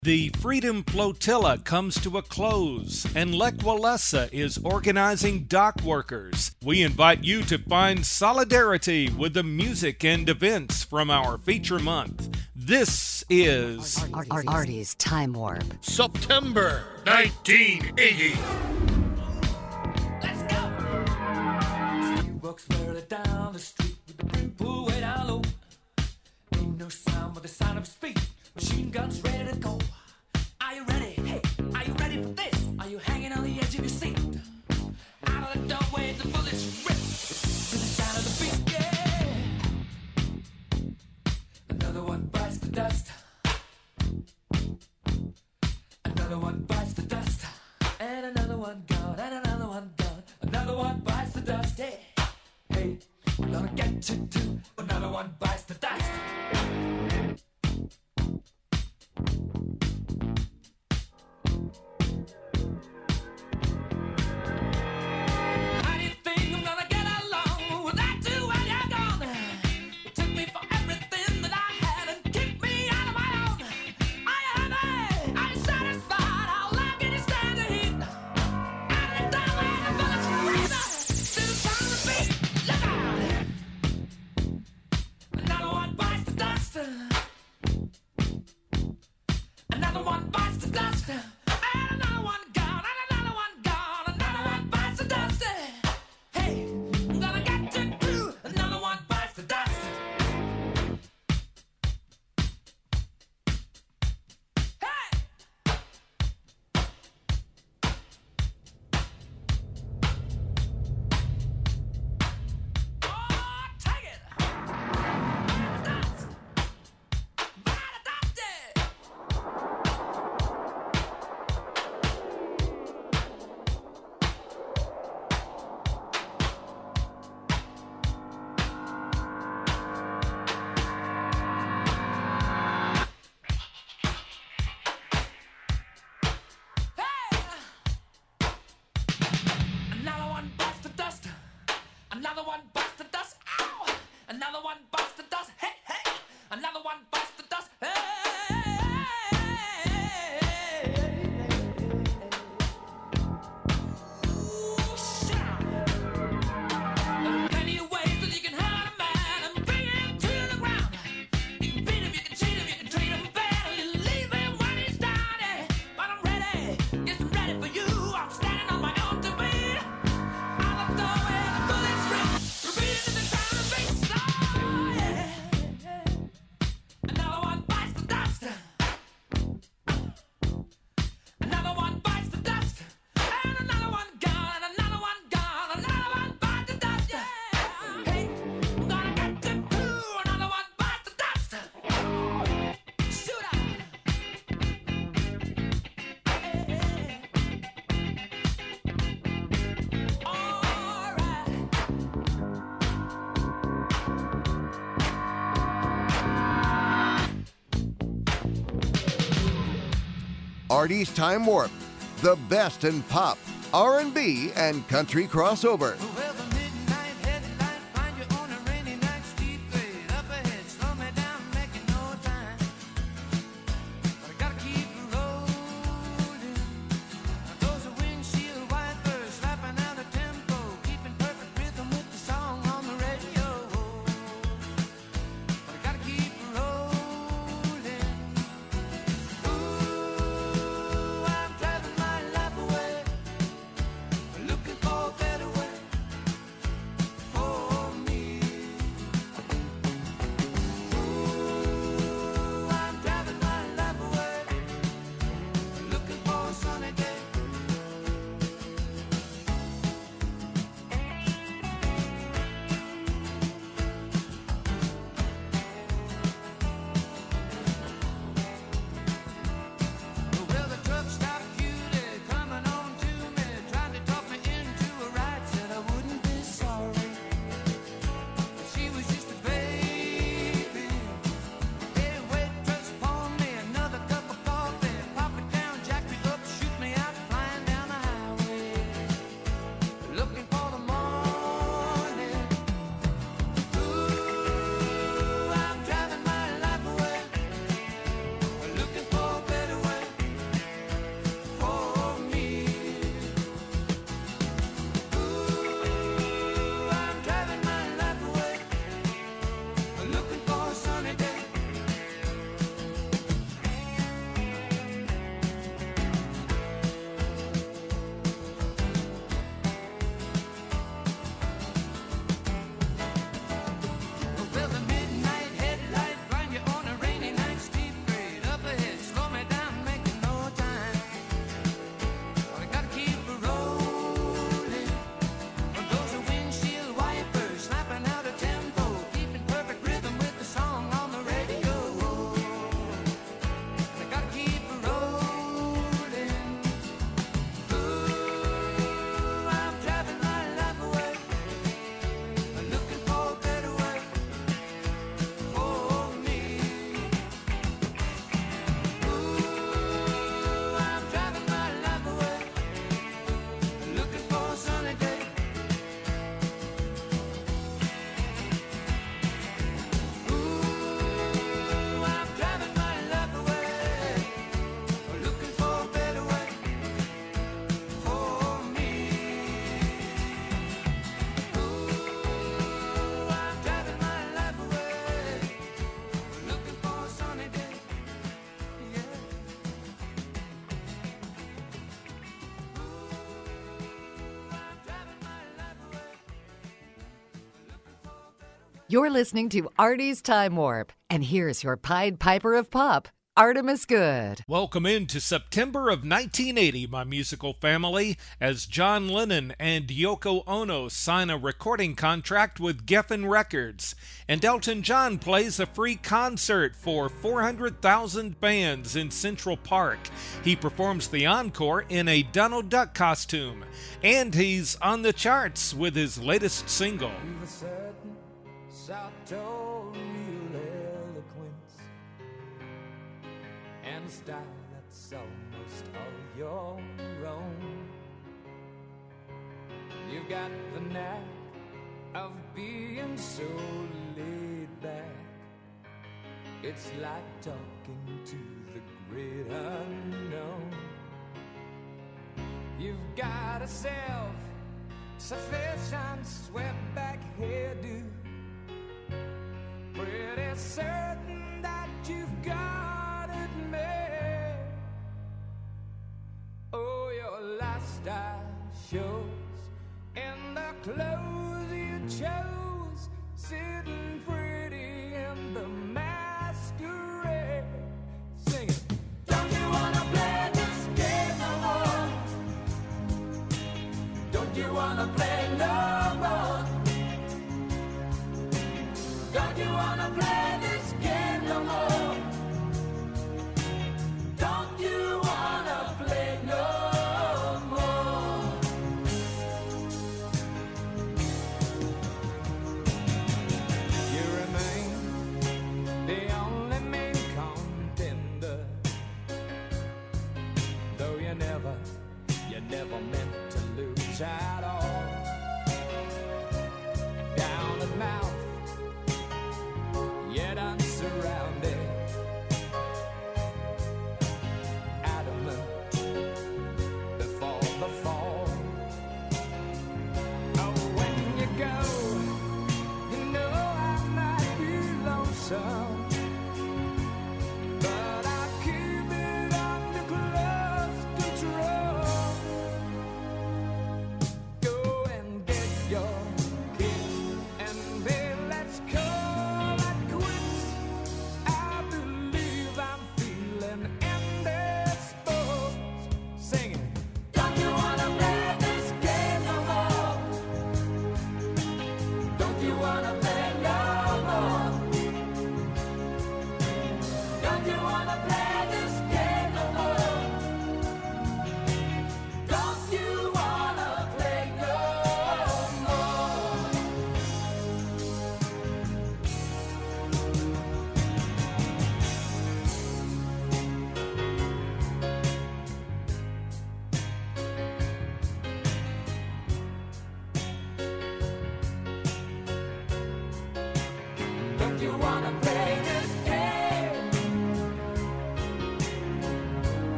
The Freedom Flotilla comes to a close, and Lech Walesa is organizing dock workers. We invite you to find solidarity with the music and events from our feature month. This is Artie's Time Warp. September 1980. Let's go! He walks further down the street with the brim pulled way down low. Ain't no sound but the sound of speed. Machine guns ready to go. Are you ready? Hey, are you ready for this? Are you hanging on the edge of your seat? Out of the doorway, the bullets rip to the sound of the beat. Yeah. Another one bites the dust. Another one bites the dust. And another one gone. And another one gone. Another one bites the dust. Hey, hey, we're gonna get you too. Another one bites the dust. Artie's Time Warp, the best in pop, R&B, and country crossover. You're listening to Artie's Time Warp, and here's your Pied Piper of Pop, Artemus Good. Welcome into September of 1980, my musical family, as John Lennon and Yoko Ono sign a recording contract with Geffen Records, and Elton John plays a free concert for 400,000 fans in Central Park. He performs the encore in a Donald Duck costume, and he's on the charts with his latest single. You've a certain sartorial eloquence and a style that's almost all your own. You've got the knack of being so laid back. It's like talking to the great unknown. You've got a self-sufficient swept back hairdo. Pretty certain that you've got it made. Oh, your lifestyle shows in the clothes you chose, sitting pretty in the masquerade, singing, don't you wanna play this game no more? Don't you wanna play no more? Don't you wanna play this game no more? Don't you wanna play no more? You're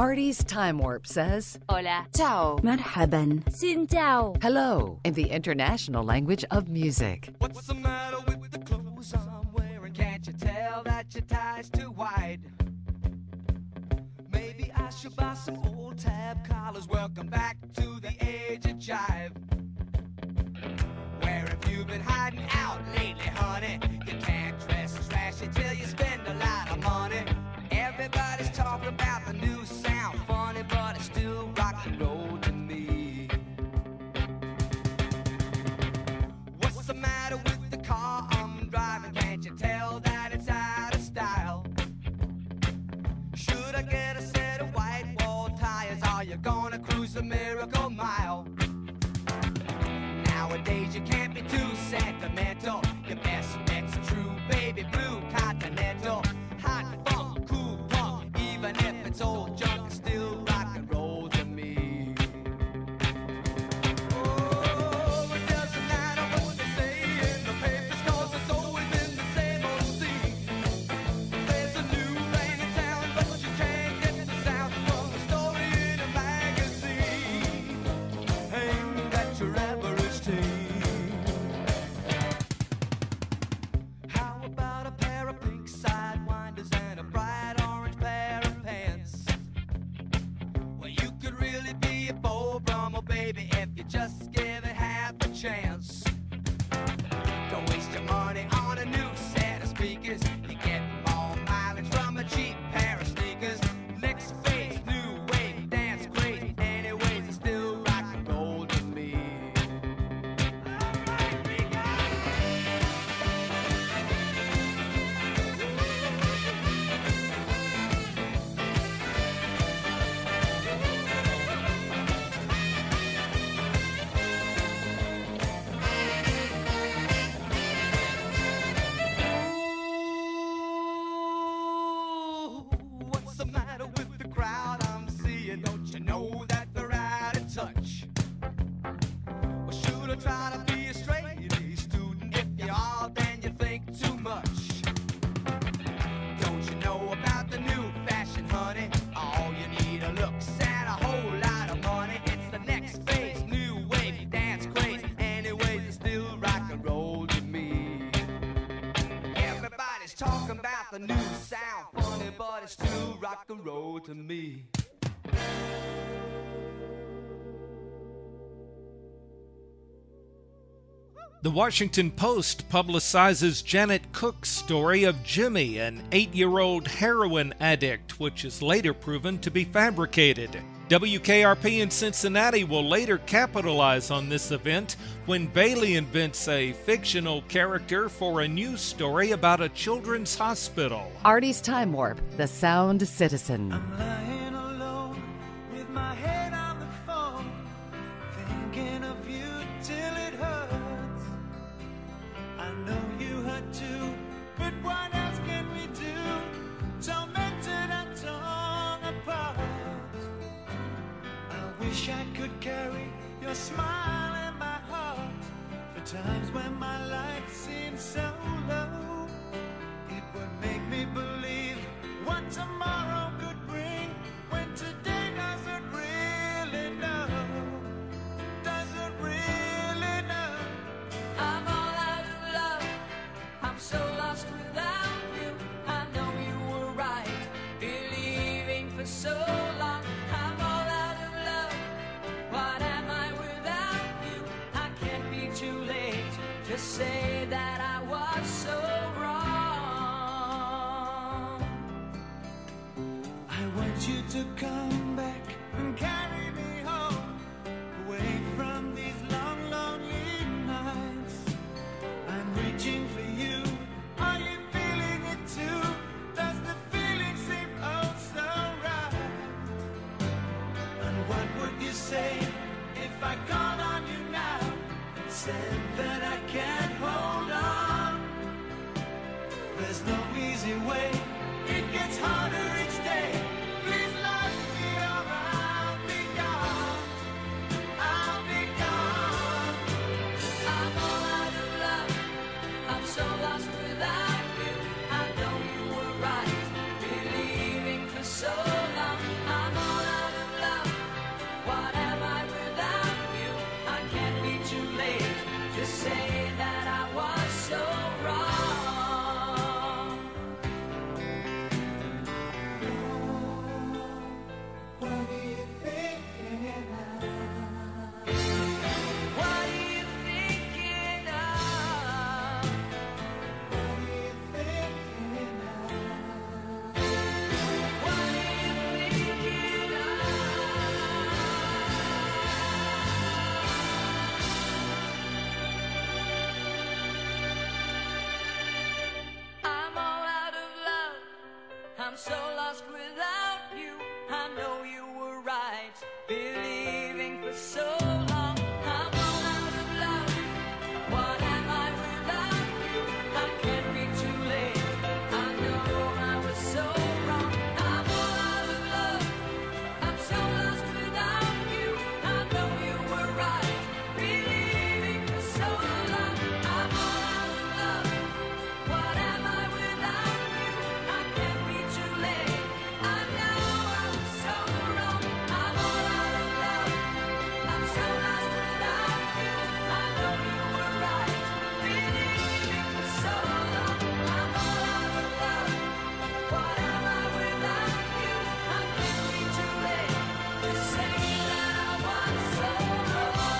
Artie's Time Warp says Hola. Ciao. Marhaban. Xin chào. hello in the international language of music. What's the matter with the clothes I'm wearing? Can't you tell that your tie's too wide? Maybe I should buy some old tab collars. Welcome back to the age of jive. Where have you been hiding out lately, honey? You can't dress as rashy till you spend a lot of money. Everybody's talking about the new sound, funny, but it's still rock and roll to me. What's the matter with the car I'm driving? Can't you tell that it's out of style? Should I get a set of white wall tires? Are you gonna cruise the Miracle Mile? Nowadays you can't be too sentimental. Your best bet's a true baby blue Continental. Hot funk, cool punk, even if it's old junk, it's still rock and roll to me. Oh, it doesn't matter what they say in the papers, 'cause it's always been the same old scene. There's a new rain in town, but you can't get the sound from the story in a magazine. Aimed at your average teen. How about a pair of pink sidewinders and a bright orange pair of pants? Well, you could really be a Beau Brummel, baby, if you just give it half a chance. Don't waste your money on a new set of speakers. You get more mileage from a cheap pair of sneakers. Next phase, new wave, dance crazy. Anyways, it's still rock and roll to me. What's the matter with the crowd I'm seeing? Don't you know that they're out of touch? Well, should I try to be a straight A student? If you are, then you think too much. Don't you know about the new fashion, honey? All you need are looks and a whole lot of money. It's the next phase, new wave, dance craze. Anyways, it's still rock and roll to me. Everybody's talking about the new sound, funny, but it's still rock and roll to me. The Washington Post publicizes Janet Cook's story of Jimmy, an 8-year-old heroin addict, which is later proven to be fabricated. WKRP in Cincinnati will later capitalize on this event when Bailey invents a fictional character for a news story about a children's hospital. Artie's Time Warp, the Sound Citizen. Lying alone with my head on the phone, thinking of you till it hurts. I know you hurt too, but what else can we do? Tormented and torn apart. I wish I could carry your smile in my heart for times when my life seems so low. It would make me believe what tomorrow could bring when today doesn't really know. Doesn't really know. I'm all out of love. I'm so lost without you. I know you were right, believing for so long. I'm all out of love. What am I without you? I can't be too late to say that I was so wrong. I want you to come back and carry me home, away from these long, lonely nights. I'm reaching for you. Are you feeling it too? Does the feeling seem oh so right? And what would you say if I called on you now and said that I can't hold on? There's no easy way. It gets harder each day. Please let me or I'll be gone. I'll be gone. I'm all out of love. I'm so lost without you. I know you were right, believing for so long. I'm all I'm so lost without you. I know you were right, believing for so long. I'm all out of love. What am I without you? I can't be too late. I know I was so wrong. I'm all out of love. I'm so lost without you. I know you were right, believing for so long. I'm all out of love. What am I without you? I can't be too late. I know I was so wrong. I'm all out of love. I'm so lost without you. I know you were right, believing for so long. I'm all out of love. What am I without you? I can't be too late to say that I was so wrong.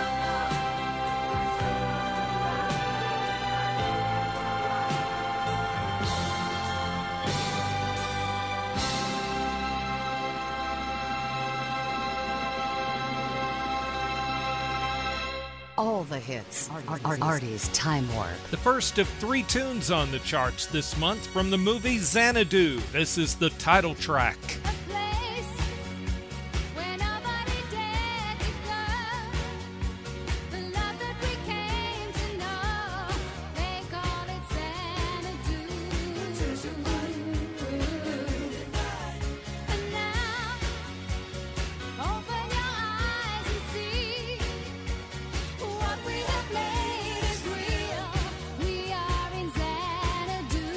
All the hits. Artie's Time Warp. The first of 3 tunes on the charts this month from the movie Xanadu. This is the title track. A place where nobody dared to go. The love that we came to know, they call it Xanadu. And now, open your eyes and see what we have played is real. We are in Xanadu.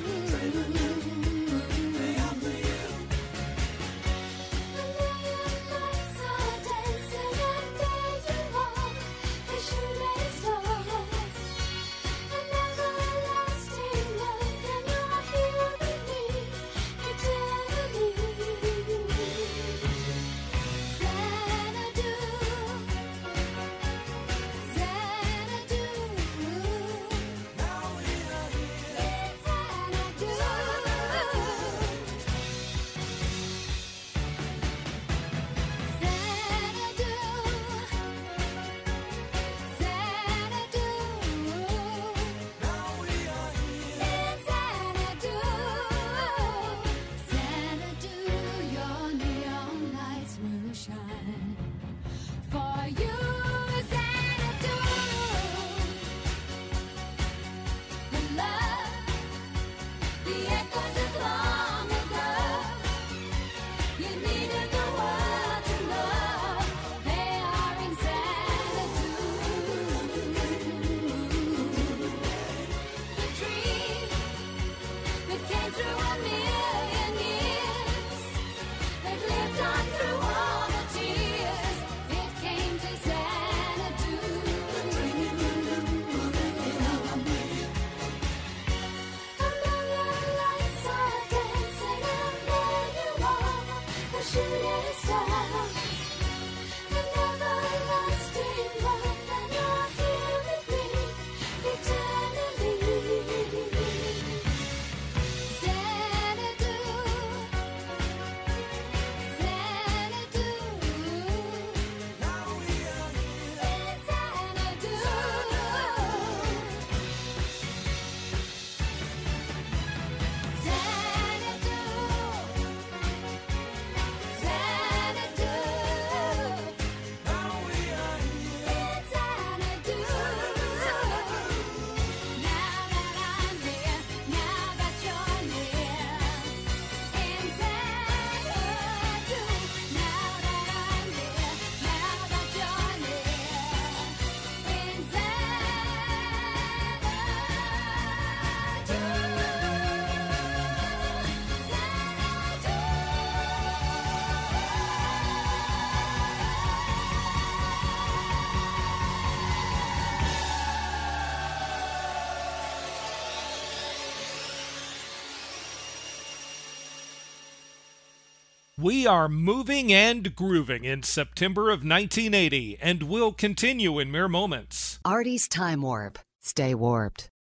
We are moving and grooving in September of 1980 and will continue in mere moments. Artie's Time Warp. Stay warped.